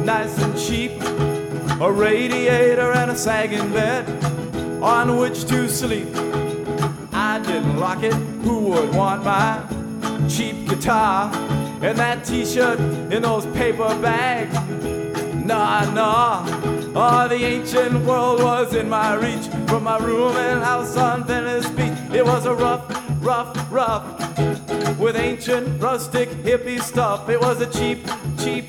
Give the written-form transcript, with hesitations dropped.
nice and cheap, a radiator and a sagging bed on which to sleep. I didn't lock it, who would want my cheap guitar and that t-shirt in those paper bags? Nah, nah, oh, the ancient world was in my reach from my room and house on Venice Beach. It was a rough, with ancient, rustic, hippie stuff. It was a cheap